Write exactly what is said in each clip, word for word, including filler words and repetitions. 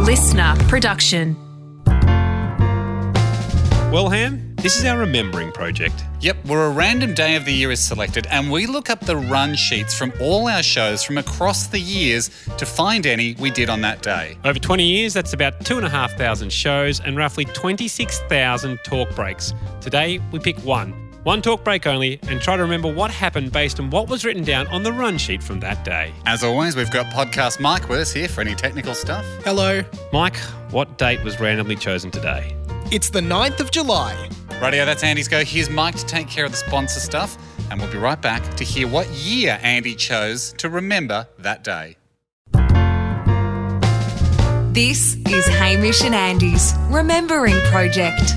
listener production. Well, Ham, this is our remembering project. Yep, where a random day of the year is selected and we look up the run sheets from all our shows from across the years to find any we did on that day. Over twenty years, that's about two thousand five hundred shows and roughly twenty-six thousand talk breaks. Today, we pick one. One talk break only, and try to remember what happened based on what was written down on the run sheet from that day. As always, we've got podcast Mike with us here for any technical stuff. Hello. Mike, what date was randomly chosen today? It's the ninth of July. Radio, that's Andy's go. Here's Mike to take care of the sponsor stuff, and we'll be right back to hear what year Andy chose to remember that day. This is Hamish and Andy's Remembering Project.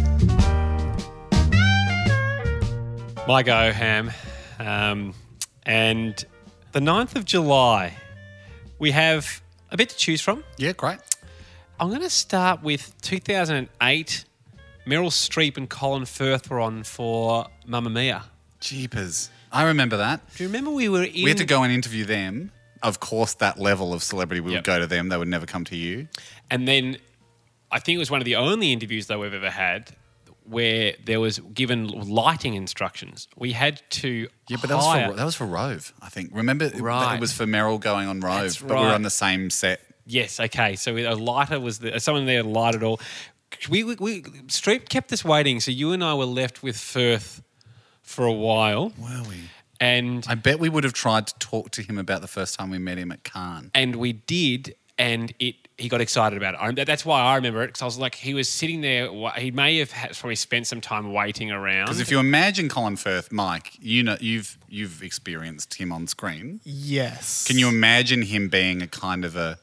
My go, Ham. Um, and the ninth of July, we have a bit to choose from. Yeah, great. I'm going to start with two thousand eight. Meryl Streep and Colin Firth were on for Mamma Mia. Jeepers. I remember that. Do you remember we were in... We had to go and interview them. Of course, that level of celebrity, we Yep. would go to them. They would never come to you. And then I think it was one of the only interviews though we've ever had where there was given lighting instructions. We had to Yeah, but that was, hire... for, that was for Rove, I think. Remember, it- Right. it was for Meryl going on Rove, That's but we were right. on the same set. Yes, okay. So a lighter was the, someone there lighted all. We, we, we Streep kept us waiting, so you and I were left with Firth for a while. Were we? And I bet we would have tried to talk to him about the first time we met him at Cannes. and we did, and it he got excited about it. I, that's why I remember it, because I was like, he was sitting there. wa- He may have had, probably spent some time waiting around. Because if you imagine Colin Firth, Mike, you know you've you've experienced him on screen. Yes. Can you imagine him being a kind of a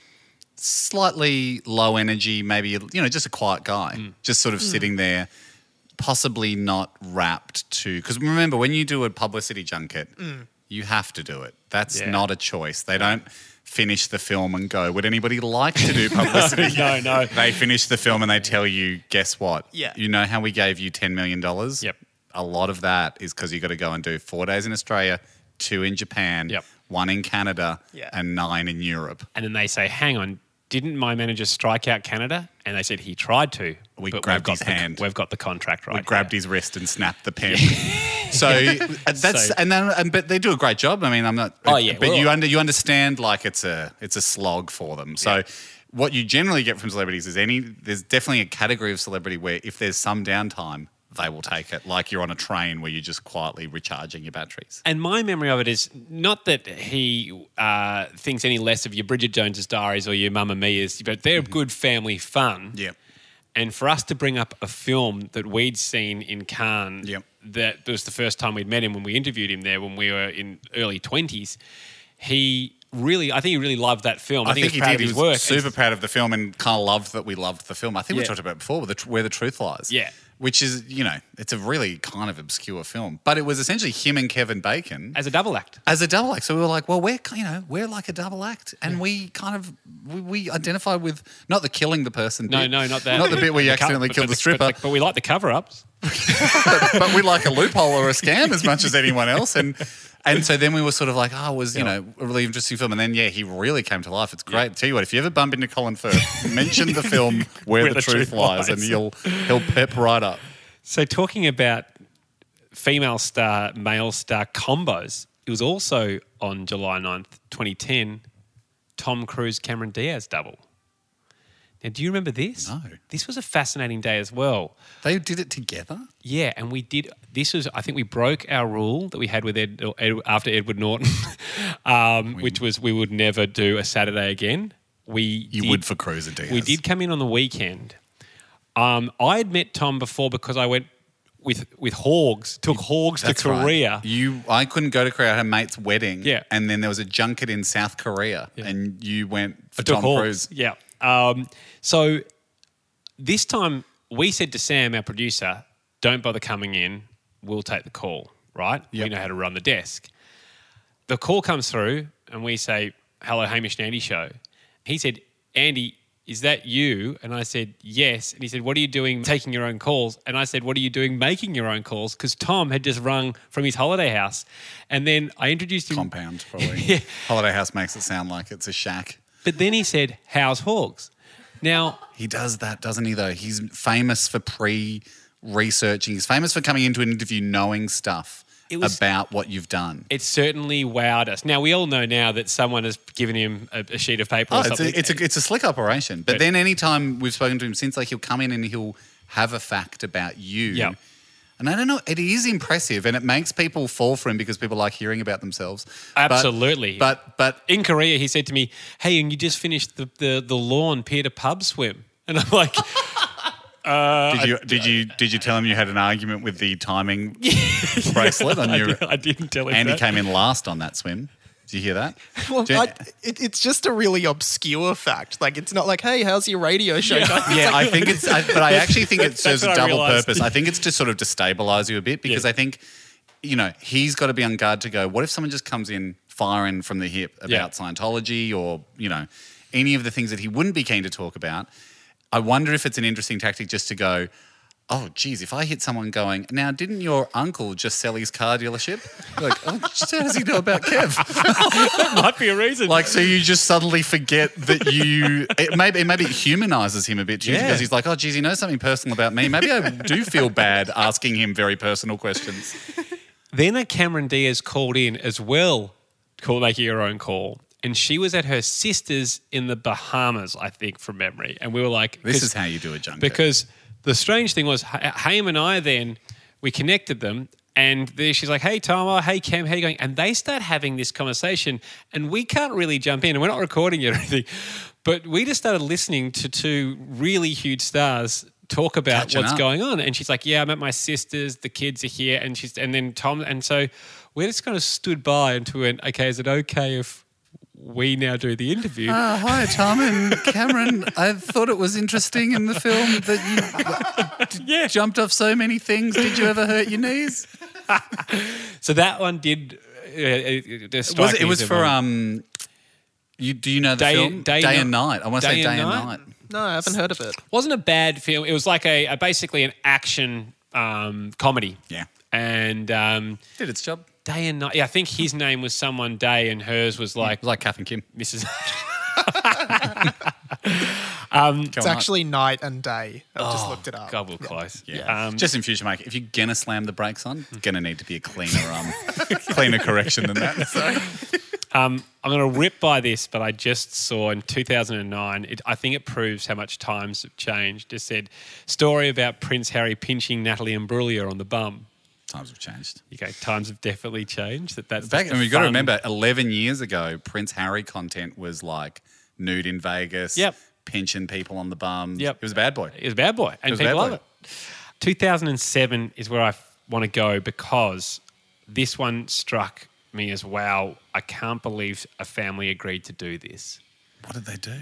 slightly low energy, maybe you know, just a quiet guy, just sort of sitting there, possibly not wrapped to? Because remember, when you do a publicity junket, you have to do it. That's Yeah. not a choice. They don't finish the film and go, would anybody like to do publicity? No, no. They finish the film and they tell you, guess what? Yeah. You know how we gave you ten million dollars? Yep. A lot of that is because you got to go and do four days in Australia, two in Japan, Yep. one in Canada, Yeah. and nine in Europe. and then they say, hang on, didn't my manager strike out Canada? And they said he tried to. We but grabbed we've got his the, hand. We've got the contract right We grabbed here. his wrist and snapped the pen. So that's So- and then and, but they do a great job. I mean, I'm not. Oh, yeah, but well- you under you understand like it's a it's a slog for them. So Yeah. what you generally get from celebrities is any there's definitely a category of celebrity where if there's some downtime, they will take it. Like you're on a train where you're just quietly recharging your batteries. And my memory of it is not that he uh, thinks any less of your Bridget Jones's Diaries or your Mamma Mia's, but they're good family fun. Yeah. And for us to bring up a film that we'd seen in Cannes, Yep. that was the first time we'd met him when we interviewed him there when we were in early twenties, he really, I think he really loved that film. I, I think, think he he was proud did. of He his was work. super And- proud of the film and kind of loved that we loved the film. I think we Yeah. talked about it before, with the, Where the Truth Lies. Yeah. Which is, you know, it's a really kind of obscure film. But it was essentially him and Kevin Bacon as a double act. as a double act. So we were like, well, we're, you know, we're like a double act. And we kind of, we, we identify with, not the killing the person No, bit. no, not that. Not the bit where you The co- accidentally but- killed but the stripper. But, but we like the cover-ups. but we like a loophole or a scam as much as anyone else. And and so then we were sort of like, oh, it was, you Yeah. know, a really interesting film. And then, yeah, he really came to life. It's great. Tell you what, if you ever bump into Colin Firth, mention the film Where, the, Truth, Lies, and you'll he'll pep right up. So talking about female star, male star combos, it was also on July ninth, twenty ten, Tom Cruise, Cameron Diaz double. Now, do you remember this? No. This was a fascinating day as well. They did it together? Yeah, and we did. This was, I think, we broke our rule that we had with Ed, Ed after Edward Norton, um, which was we would never do a Saturday again. We You did, would for Cruise and Diaz. We did come in on the weekend. Um, I had met Tom before because I went with with Hogs, took Hogs to That's right. Korea. You, I couldn't go to Korea. I had a mate's wedding. Yeah. And then there was a junket in South Korea, Yeah. and you went for I took Tom Hogs. Cruise. Yeah. Um, so this time we said to Sam, our producer, don't bother coming in. We'll take the call, right? We Yep. know how to run the desk. The call comes through and we say, hello, Hamish and Andy show. He said, Andy, is that you? And I said, yes. And he said, what are you doing taking your own calls? And I said, what are you doing making your own calls? Because Tom had just rung from his holiday house. And then I introduced him. Compound, probably. Yeah. Holiday House makes it sound like it's a shack. But then he said, how's Hogs? Now, He does that, doesn't he, though? He's famous for pre-researching. He's famous for coming into an interview knowing stuff It was- about what you've done. it certainly wowed us. Now, we all know now that someone has given him a, a sheet of paper or Oh, it's something. a, it's a it's a slick operation. But But- then anytime we've spoken to him since, like he'll come in and he'll have a fact about you. Yeah. And I don't know, it is impressive and it makes people fall for him because people like hearing about themselves. But- Absolutely. But but, In Korea, he said to me, hey, and you just finished the, the, the lawn pier to pub swim. And I'm like, did you did you did you tell him you had an argument with the timing bracelet on I, your did, I didn't tell him Andy that. came in last on that swim. Did you hear that? Well, Jen- I, it, it's just a really obscure fact. Like, it's not like, hey, how's your radio show going? Yeah, I think it's, I, but I actually think it That's serves a what I double realised. purpose. I think it's to sort of destabilize you a bit because Yeah. I think, you know, he's got to be on guard to go, what if someone just comes in firing from the hip about Yeah. Scientology or, you know, any of the things that he wouldn't be keen to talk about? I wonder if it's an interesting tactic just to go, oh, geez, if I hit someone going, now, didn't your uncle just sell his car dealership? Like, oh, just how does he know about Kev? Might be a reason. Like, so you just suddenly forget that you, it maybe, it maybe humanizes him a bit too Yeah. because he's like, oh, geez, he knows something personal about me. Maybe I do feel bad asking him very personal questions. Then a Cameron Diaz called in as well, call, making her own call. And she was at her sister's in the Bahamas, I think, from memory. And we were like... This 'cause- is how you do a junket. Because the strange thing was, Ha- Haim and I then, we connected them and there she's like, hey, Tom, oh, hey, Cam, how you going? And they start having this conversation and we can't really jump in and we're not recording it or anything. But we just started listening to two really huge stars talk about Catching what's up. going on. And she's like, yeah, I'm at my sister's, the kids are here. And she's, and then Tom, and so we just kind of stood by and we went, okay, is it okay if we now do the interview? Uh, hi, Tom and Cameron. I thought it was interesting in the film that you Yeah. jumped off so many things. Did you ever hurt your knees? So that one did uh, uh, uh, strike Was it, me it was as a for, moment. um, you, do you know the Day- film? Day Day and and Night. I want to say Day Day and and Night? Night. No, I haven't heard of it. Wasn't a bad film. It was like a, a basically an action um, comedy. Yeah. And um, Did its job. Day and Night. Yeah, I think his name was someone Day and hers was like It was like Kath and Kim. Missus It's actually night and day. I've just looked it up. God, we're close. Yeah. Um, Just in future, mate, if you're going to slam the brakes on, it's going to need to be a cleaner um, cleaner correction than that. So. Um, I'm going to rip by this, but I just saw in two thousand nine, it, I think it proves how much times have changed. It said, story about Prince Harry pinching Natalie Imbruglia on the bum. Times have changed. Okay, times have definitely changed. That that's Back, just and a we've got to fun- remember, eleven years ago, Prince Harry content was like nude in Vegas, Yep. pinching people on the bum. Yep. He was a bad boy. It was a bad boy, and was a people bad love boy. it. two thousand seven is where I want to go because this one struck me as, wow, I can't believe a family agreed to do this. What did they do?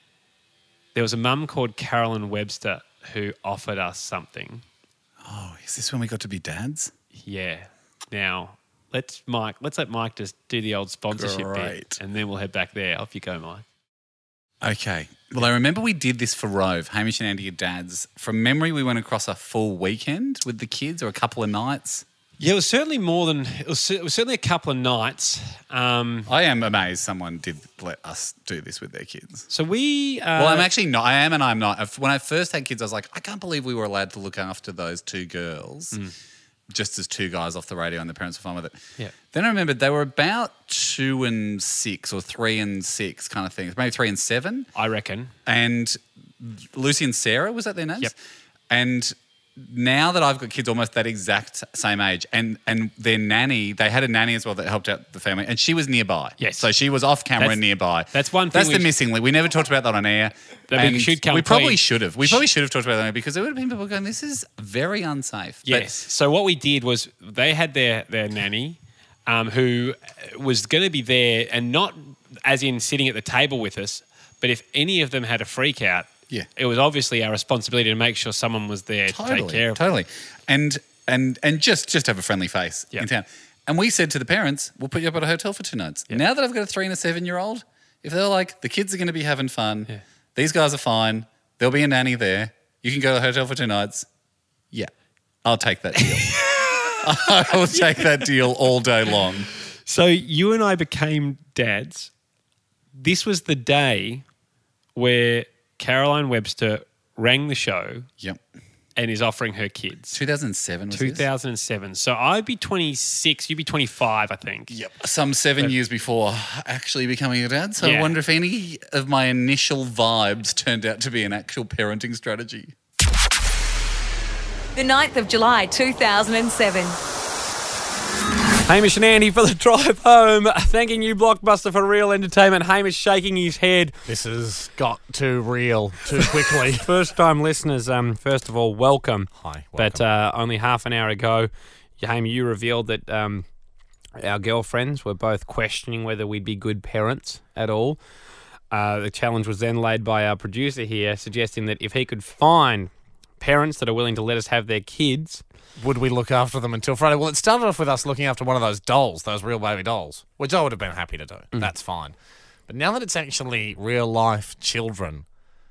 There was a mum called Carolyn Webster who offered us something. Oh, is this when we got to be dads? Yeah. Now, let's Mike. Let's let Mike just do the old sponsorship Great. bit, and then we'll head back there. Off you go, Mike. Okay. Well, I remember we did this for Rove, Hamish and Andy, your dads. From memory, we went across a full weekend with the kids or a couple of nights. Yeah, it was certainly more than it was. It was certainly a couple of nights. Um, I am amazed someone did let us do this with their kids. so we. Uh, Well, I'm actually not. I am and I'm not. If- When I first had kids, I was like, I can't believe we were allowed to look after those two girls just as two guys off the radio and the parents were fine with it. Yeah. Then I remembered they were about two and six or three and six kind of things, maybe three and seven. I reckon. And Lucy and Sarah, was that their names? Yep. And now that I've got kids almost that exact same age, and and their nanny, they had a nanny as well that helped out the family, and she was nearby. Yes. So she was off camera That's- and nearby. that's one thing That's we the sh- missing link. We never talked about that on air. That we And should come We probably clean. should have. We probably should have talked about that on air because there would have been people going, this is very unsafe. But Yes. So what we did was they had their their nanny, um, who was going to be there, and not as in sitting at the table with us, but if any of them had a freak out, Yeah. it was obviously our responsibility to make sure someone was there totally, to take care of. totally. And and and just just have a friendly face Yep. in town. And we said to the parents, we'll put you up at a hotel for two nights. Now that I've got a three and a seven year old, if they're like, the kids are going to be having fun, Yeah. these guys are fine, there'll be a nanny there, you can go to the hotel for two nights. Yeah, I'll take that deal. I will take that deal all day long. So you and I became dads. This was the day where Caroline Webster rang the show Yep. and is offering her kids. two thousand seven was this? two thousand seven. So I'd be twenty-six, you'd be twenty-five, I think. Yep. Some seven years before actually becoming a dad. So Yeah. I wonder if any of my initial vibes turned out to be an actual parenting strategy. The ninth of July two thousand seven. Hamish and Andy for the drive home. Thanking you, Blockbuster, for real entertainment. Hamish shaking his head. This has got too real too quickly. First time listeners, um, first of all, welcome. Hi, But uh, only half an hour ago, Hamish, you revealed that um, our girlfriends were both questioning whether we'd be good parents at all. Uh, the challenge was then laid by our producer here, suggesting that if he could find parents that are willing to let us have their kids, Would we look after them until Friday? Well, it started off with us looking after one of those dolls, those real baby dolls, which I would have been happy to do. That's fine. But now that it's actually real life children,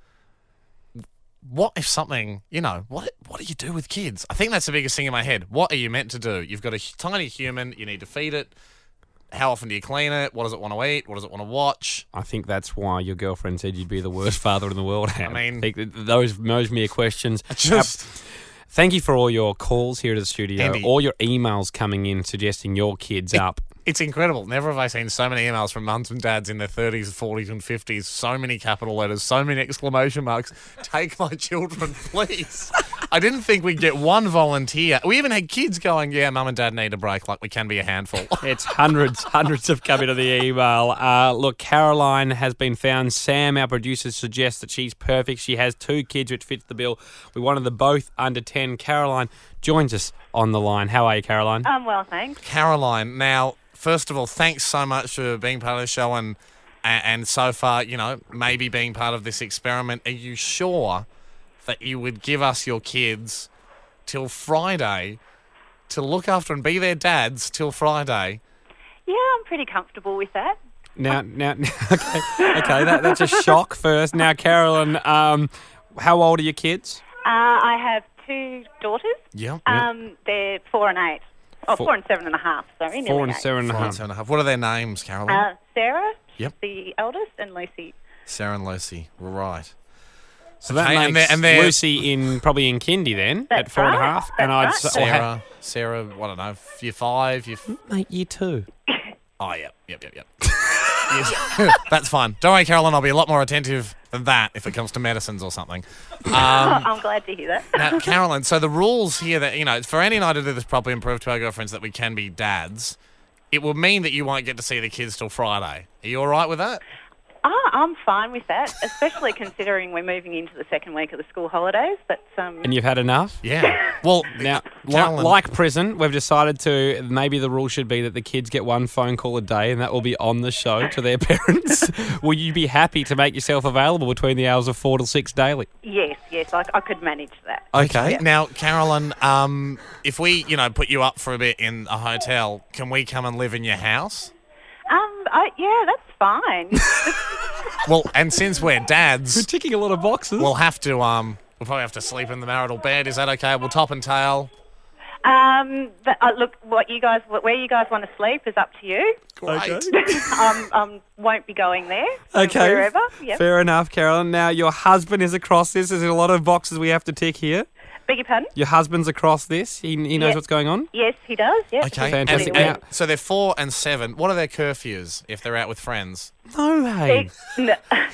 what if something, you know, what what do you do with kids? I think that's the biggest thing in my head. What are you meant to do? You've got a h- tiny human, you need to feed it. How often do you clean it? What does it want to eat? What does it want to watch? I think that's why your girlfriend said you'd be the worst father in the world. I mean- think that those those mere questions. Just- Uh, thank you for all your calls here to the studio, Andy. all your emails coming in suggesting your kids up. It's incredible. Never have I seen so many emails from mums and dads in their thirties, forties and fifties. So many capital letters, so many exclamation marks. Take my children, please. I didn't think we'd get one volunteer. We even had kids going, yeah, mum and dad need a break, like we can be a handful. It's hundreds, hundreds have come into the email. Uh, look, Caroline has been found. Sam, our producer, suggests that she's perfect. She has two kids, which fits the bill. We wanted them both under ten. Caroline joins us on the line. How are you, Caroline? Um, well, thanks. Caroline, now, first of all, thanks so much for being part of the show and, and, and so far, you know, maybe being part of this experiment. Are you sure that you would give us your kids till Friday to look after and be their dads till Friday? Yeah, I'm pretty comfortable with that. Now, now, now okay, okay that, that's a shock first. Now, Caroline, um, how old are your kids? Uh, I have two daughters. Yeah. Um, they're four and eight. Oh, Four- four and seven and a half, sorry. Four nearly and eight. seven and a Four and half. seven and a half. What are their names, Caroline? Uh, Sarah, Yep. the eldest, and Lucy. Sarah and Lucy. Right. So that Okay, and makes they're- and they're- Lucy in probably in kindy then That's at four and a right, half, and that's I'd right. say, Sarah, Sarah, I don't know, year five, year... F- mate, you too. oh, yep, yep, yep, yep. Yes. That's fine. Don't worry, Caroline, I'll be a lot more attentive than that if it comes to medicines or something. Um, I'm glad to hear that. now, Caroline, so the rules here that, you know, for Andy and I to do this properly and prove to our girlfriends that we can be dads, it will mean that you won't get to see the kids till Friday. Are you all right with that? Ah, I'm fine with that, especially considering we're moving into the second week of the school holidays. But um, And you've had enough? Yeah. Well, Now, li- Caroline, like prison, we've decided to, maybe the rule should be that the kids get one phone call a day and that will be on the show to their parents. Will you be happy to make yourself available between the hours of four till six daily? yes, yes, I, I could manage that. okay. Yeah. Now, Caroline, um, if we, you know, put you up for a bit in a hotel, can we come and live in your house? Um, I, yeah, that's fine. Well, and since we're dads, ticking a lot of boxes. we'll have to, um, we'll probably have to sleep in the marital bed. Is that okay? We'll top and tail. um, but, uh, look, what you guys, where you guys want to sleep is up to you. Great. um, um, won't be going there. Okay. Wherever. Yep. Fair enough, Caroline. Now, your husband is across this. There's a lot of boxes we have to tick here. Beg your pardon? Your husband's across this. He, he knows Yeah. what's going on. Yes, he does. Yep. Okay. Fantastic. And, Now- and so they're four and seven. What are their curfews if they're out with friends? No, hey. N-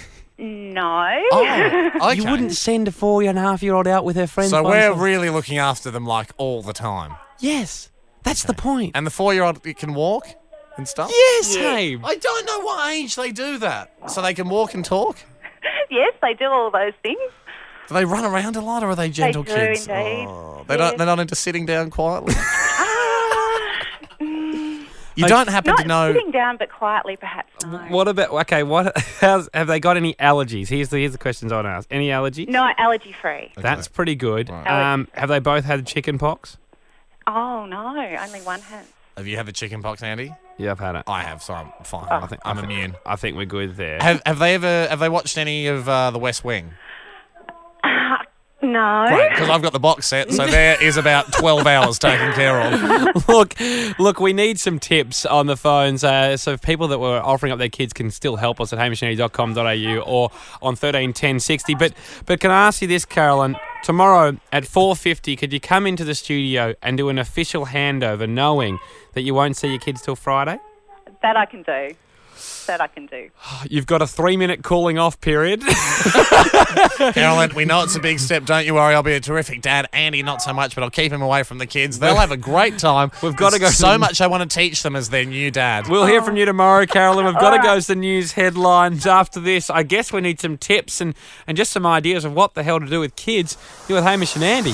no. Oh, okay. You wouldn't send a four and a half year old out with her friends. So by we're themselves. really looking after them like all the time. Yes. That's the point. And the four-year-old can walk and stuff? Yes, Yeah. hey. I don't know what age they do that. So they can walk and talk? Yes, they do all those things. Do they run around a lot or are they gentle do, kids? indeed. Oh, they Yes. don't, they're not into sitting down quietly? Ah, You don't happen not to know... sitting down, but quietly, perhaps. No. What about, okay, what, how's, have they got any allergies? Here's the, here's the questions I want to ask. Any allergies? No, allergy free. That's pretty good. Right. Um, have they both had chicken pox? Oh no, only one has. Have you had the chicken pox, Andy? Yeah, I've had it. I have, so I'm fine. I think, I'm I think- immune. I think we're good there. Have Have they ever have they watched any of uh, The West Wing? Uh, no, No. Great, because I've got the box set, so there is about twelve hours taken care of. look, look, we need some tips on the phones. Uh, so if people that were offering up their kids can still help us at hamish and andy dot com dot a u or on thirteen ten sixty. But but can I ask you this, Carolyn? Tomorrow at four fifty, could you come into the studio and do an official handover knowing that you won't see your kids till Friday? That I can do. That I can do. You've got a three-minute cooling off period. Carolyn, we know it's a big step. Don't you worry, I'll be a terrific dad. Andy, not so much, but I'll keep him away from the kids. They'll have a great time. We've got to go There's so to- much I want to teach them as their new dad. We'll hear from you tomorrow, Carolyn. We've got to go to the news headlines after this. I guess we need some tips and, and just some ideas of what the hell to do with kids. You're with Hamish and Andy.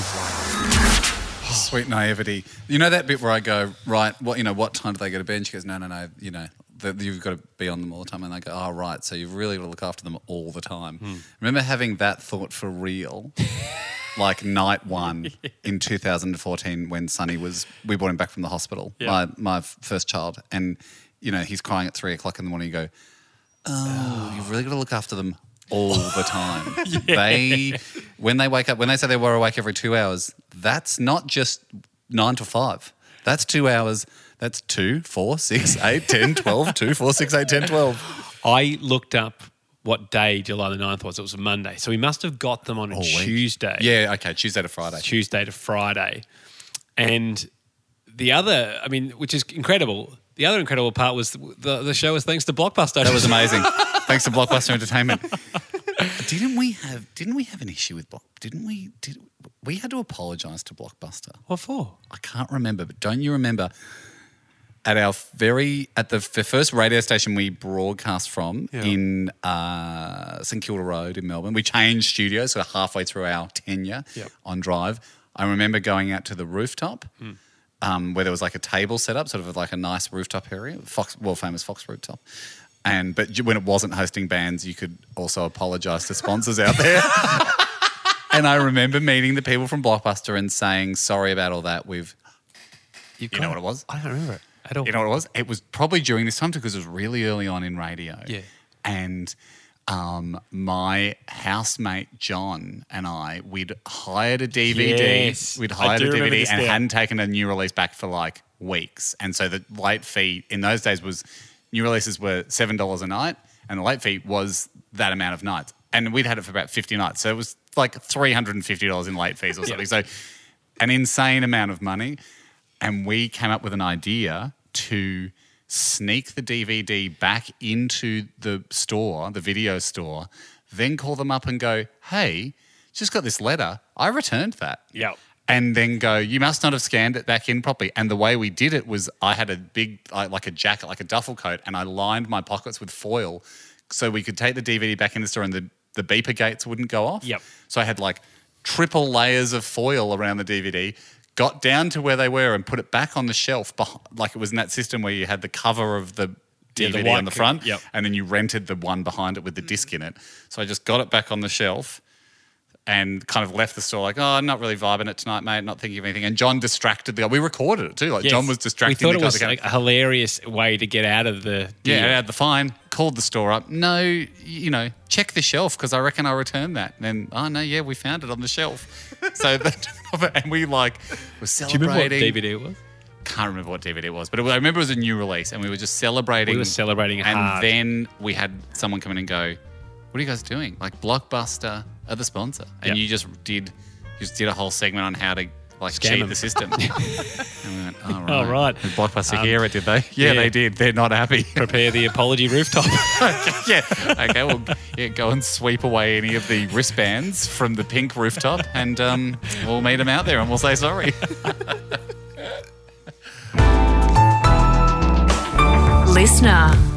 Sweet naivety. You know that bit where I go, right, what you know, what time do they go to bed? And she goes, no, no, no, you know, the, you've got to be on them all the time. And they go, oh, right, so you've really got to look after them all the time. Hmm. Remember having that thought for real, like night one in two thousand fourteen when Sonny was, we brought him back from the hospital, Yeah. my, my first child. And, you know, he's crying at three o'clock in the morning. You go, oh, you've really got to look after them all the time. They, when they wake up, when they say they were awake every two hours, that's not just nine to five. That's two hours. That's two, four, six, eight, ten, twelve, two, four, six, eight, ten, twelve. I looked up what day July the ninth was. It was a Monday. So we must have got them on a All week. Tuesday. Yeah, okay, Tuesday to Friday. Tuesday to Friday. And the other, I mean, which is incredible, the other incredible part was the, the show was thanks to Blockbuster. That was amazing. Thanks to Blockbuster Entertainment. Didn't we have? Didn't we have an issue with Block? Didn't we? Did we had to apologise to Blockbuster? What for? I can't remember, but don't you remember? At our very at the, the first radio station we broadcast from Yeah. in uh, St Kilda Road in Melbourne, we changed studios so halfway through our tenure Yep. on Drive. I remember going out to the rooftop um, where there was like a table set up, sort of like a nice rooftop area, Fox, world famous Fox rooftop. And but when it wasn't hosting bands, you could also apologise to sponsors out there. And I remember meeting the people from Blockbuster and saying, "Sorry about all that. We've." You know what it was? I don't remember it at all. You know what it was? It was probably during this time too, because it was really early on in radio. Yeah. And um, my housemate John and I, we'd hired a D V D. Yes, We'd I hired do a D V remember D this and now. hadn't taken a new release back for like weeks. And so the late fee in those days was new releases were seven dollars a night, and the late fee was that amount of nights. And we'd had it for about fifty nights. So it was like three hundred fifty dollars in late fees or something. So an insane amount of money. And we came up with an idea to sneak the D V D back into the store, the video store, then call them up and go, hey, just got this letter. I returned that. Yep. And then go, you must not have scanned it back in properly. And the way we did it was I had a big, like like a jacket, like a duffel coat, and I lined my pockets with foil so we could take the D V D back in the store and the, the beeper gates wouldn't go off. Yep. So I had like triple layers of foil around the D V D, got down to where they were and put it back on the shelf, beh- like it was in that system where you had the cover of the Yeah, the D V D white on the co- front, yep. and then you rented the one behind it with the disc in it. So I just got it back on the shelf and kind of left the store like, oh, I'm not really vibing it tonight, mate, not thinking of anything. And John distracted the guy. We recorded it too. Like Yes. John was distracting We the thought guy. it was that like came- a hilarious way to get out of the deal. yeah, I had the fine, called the store up. No, you know, check the shelf because I reckon I returned that. And then, oh, no, yeah, we found it on the shelf. So that, and we like were Do you celebrating. remember what D V D it was? Can't remember what D V D it was, but it was, I remember it was a new release and we were just celebrating. We were celebrating And hard. then we had someone come in and go, what are you guys doing? Like Blockbuster are the sponsor. And Yep. you just did you just did a whole segment on how to like Scam cheat them. the system. And we went, oh, right. Oh, right. Did Blockbuster Um, hear it, did they? Yeah, yeah. they did. They're not happy. Prepare the apology rooftop. yeah. Okay, well, yeah, go and sweep away any of the wristbands from the pink rooftop and um, we'll meet them out there and we'll say sorry. Listener.